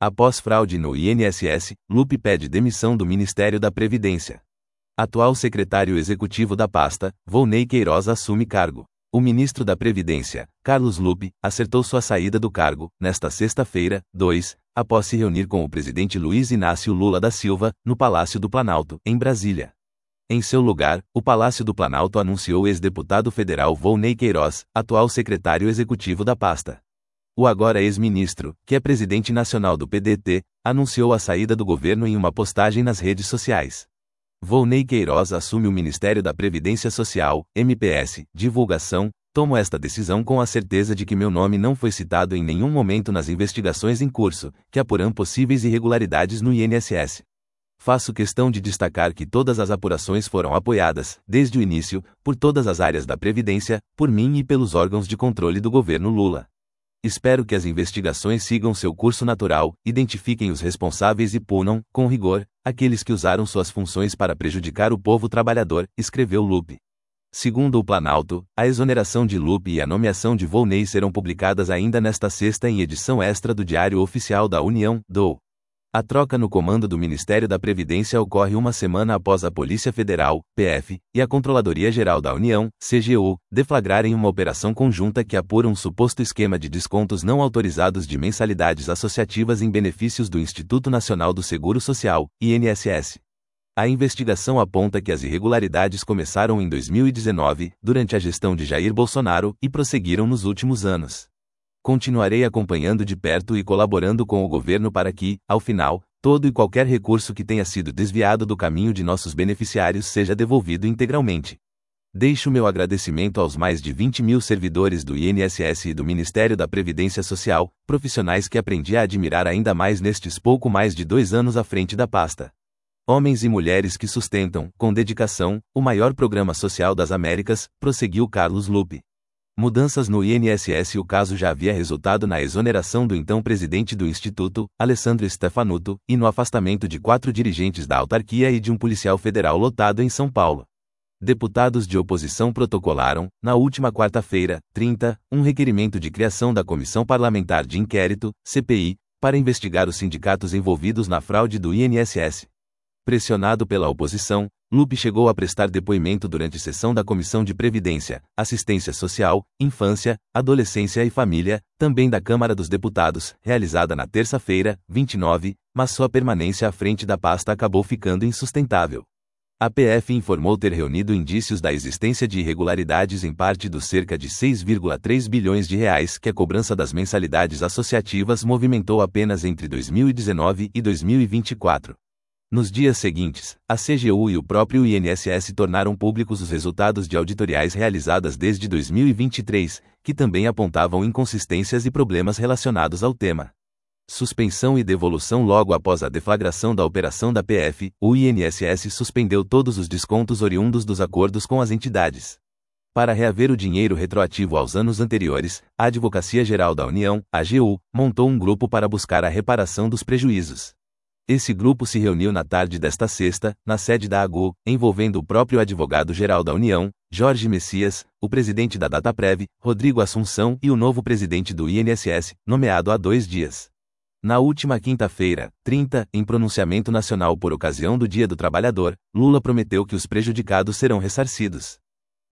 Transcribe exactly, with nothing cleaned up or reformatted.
Após fraude no I N S S, Lupe pede demissão do Ministério da Previdência. Atual secretário executivo da pasta, Volney Queiroz assume cargo. O ministro da Previdência, Carlos Lupe, acertou sua saída do cargo, nesta sexta-feira, dois, após se reunir com o presidente Luiz Inácio Lula da Silva, no Palácio do Planalto, em Brasília. Em seu lugar, o Palácio do Planalto anunciou o ex-deputado federal Volney Queiroz, atual secretário executivo da pasta. O agora ex-ministro, que é presidente nacional do P D T, anunciou a saída do governo em uma postagem nas redes sociais. Volney Queiroz assume o Ministério da Previdência Social, M P S, divulgação, tomo esta decisão com a certeza de que meu nome não foi citado em nenhum momento nas investigações em curso, que apuram possíveis irregularidades no I N S S. Faço questão de destacar que todas as apurações foram apoiadas, desde o início, por todas as áreas da Previdência, por mim e pelos órgãos de controle do governo Lula. Espero que as investigações sigam seu curso natural, identifiquem os responsáveis e punam, com rigor, aqueles que usaram suas funções para prejudicar o povo trabalhador, escreveu Lupe. Segundo o Planalto, a exoneração de Lupe e a nomeação de Volney serão publicadas ainda nesta sexta em edição extra do Diário Oficial da União, D O. A troca no comando do Ministério da Previdência ocorre uma semana após a Polícia Federal, P F, e a Controladoria Geral da União, C G U, deflagrarem uma operação conjunta que apura um suposto esquema de descontos não autorizados de mensalidades associativas em benefícios do Instituto Nacional do Seguro Social, I N S S. A investigação aponta que as irregularidades começaram em dois mil e dezenove, durante a gestão de Jair Bolsonaro, e prosseguiram nos últimos anos. Continuarei acompanhando de perto e colaborando com o governo para que, ao final, todo e qualquer recurso que tenha sido desviado do caminho de nossos beneficiários seja devolvido integralmente. Deixo meu agradecimento aos mais de vinte mil servidores do I N S S e do Ministério da Previdência Social, profissionais que aprendi a admirar ainda mais nestes pouco mais de dois anos à frente da pasta. Homens e mulheres que sustentam, com dedicação, o maior programa social das Américas, prosseguiu Carlos Lupe. Mudanças no I N S S. O caso já havia resultado na exoneração do então presidente do Instituto, Alessandro Stefanuto, e no afastamento de quatro dirigentes da autarquia e de um policial federal lotado em São Paulo. Deputados de oposição protocolaram, na última quarta-feira, trinta, um requerimento de criação da Comissão Parlamentar de Inquérito, C P I, para investigar os sindicatos envolvidos na fraude do I N S S. Pressionado pela oposição, Lupe chegou a prestar depoimento durante sessão da Comissão de Previdência, Assistência Social, Infância, Adolescência e Família, também da Câmara dos Deputados, realizada na terça-feira, vinte e nove, mas sua permanência à frente da pasta acabou ficando insustentável. A P F informou ter reunido indícios da existência de irregularidades em parte dos cerca de seis vírgula três bilhões de reais que a cobrança das mensalidades associativas movimentou apenas entre dois mil e dezenove e dois mil e vinte e quatro. Nos dias seguintes, a C G U e o próprio I N S S tornaram públicos os resultados de auditoriais realizadas desde dois mil e vinte e três, que também apontavam inconsistências e problemas relacionados ao tema. Suspensão e devolução. Logo após a deflagração da operação da P F, o I N S S suspendeu todos os descontos oriundos dos acordos com as entidades. Para reaver o dinheiro retroativo aos anos anteriores, a Advocacia Geral da União, A G U, montou um grupo para buscar a reparação dos prejuízos. Esse grupo se reuniu na tarde desta sexta, na sede da A G U, envolvendo o próprio Advogado-Geral da União, Jorge Messias, o presidente da Dataprev, Rodrigo Assunção e o novo presidente do I N S S, nomeado há dois dias. Na última quinta-feira, trinta, em pronunciamento nacional por ocasião do Dia do Trabalhador, Lula prometeu que os prejudicados serão ressarcidos.